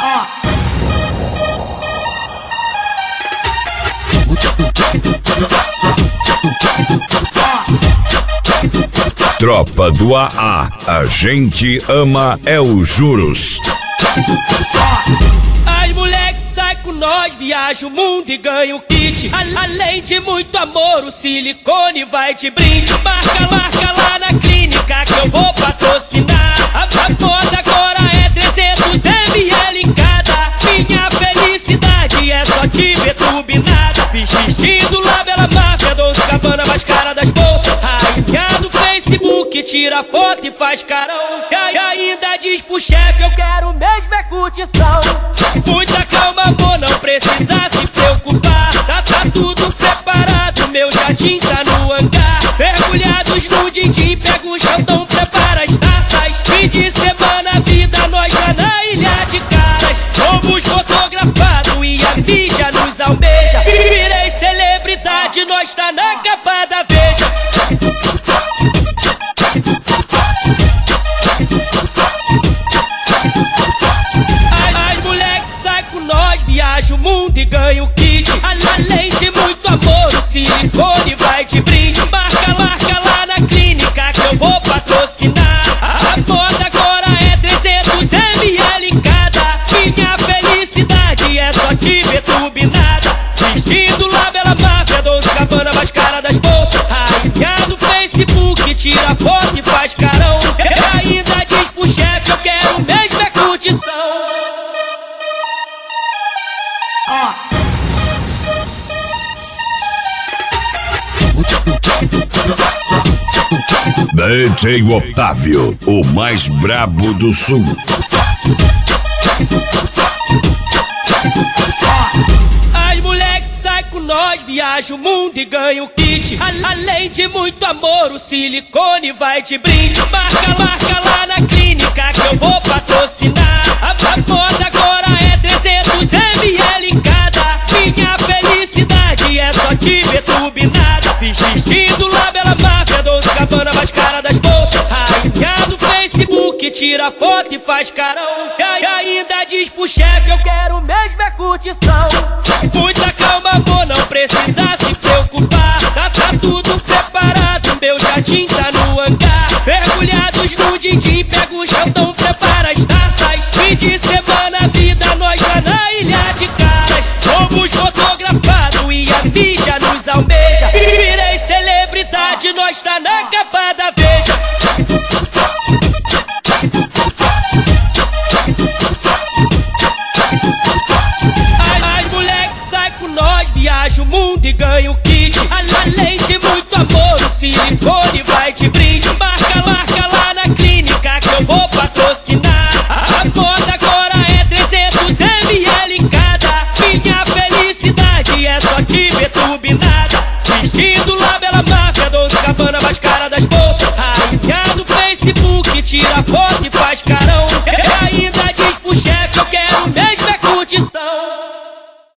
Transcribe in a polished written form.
Tropa do AA, a gente ama é os juros. As moleques saem com nós, viaja o mundo e ganha o kit. Além de muito amor, o silicone vai de brinde. Marca lá na clínica que eu vou patrocinar. A moda agora é 300 ml em cada. Minha felicidade é só te ver turbinada. Vestido lá pela máfia, Dolce Gabbana mais cara das bolsas. Rainha do Facebook, tira foto e faz carão. E ainda diz pro chefe, eu quero mesmo é curtição. Muita calma, amor, não precisa se preocupar. Tá tudo preparado, meu jardim tá no hangar. Mergulhados no din-din, pega o chantão, prepara as taças. Fim de semana, vida, nós lá na Ilha de Caras. Somos fotografados e a mídia nos almeja. Virei celebridade, nós tá na capa da Veja. As moleques saem com nós, viaja o mundo e ganha o kit. Além de muito amor, o silicone vai de brinde. Marca lá na clínica que eu vou patrocinar. A moda agora é 300 ml em cada. Minha felicidade é só te ver turbinada. Vestido lá pela máfia, Dolce Gabbana mais cara das bolsas. Rainha do Facebook, tira foto e faz carão. E ainda diz pro chefe, eu quero mesmo é curtição. DJ Otávio, o mais brabo do sul. As moleques saem com nós, viaja o mundo e ganha o kit. Além de muito amor, o silicone vai de brinde. Marca lá na clínica que eu vou patrocinar. A moda agora é 300 ml em cada. Minha felicidade é só te ver turbinada. Vestido lá pela máfia, Dolce Gabbana mais cara das bolsas. Rainha do Facebook, tira foto e faz carão. E ainda diz pro chefe, eu quero mesmo é curtição. Muita calma, amor, não precisa se preocupar. Tá tudo preparado, meu jardim tá no hangar. Mergulhados no din-din, pega o chantão, prepara as taças. Fim de semana, vida, nós lá na Ilha de Caras. Somos fotografados e a mídia nos almeja. Virei celebridade, nós tá na capa da Veja. As moleques saem com nós, viaja o mundo e ganha o kit. Além de muito amor, o silicone vai de brinde. Marca lá na clínica que eu vou patrocinar. A moda agora é 300 ml em cada. Minha felicidade é só te ver turbinada. Vestido lá pela máfia, Dolce Gabbana mais cara das bolsas.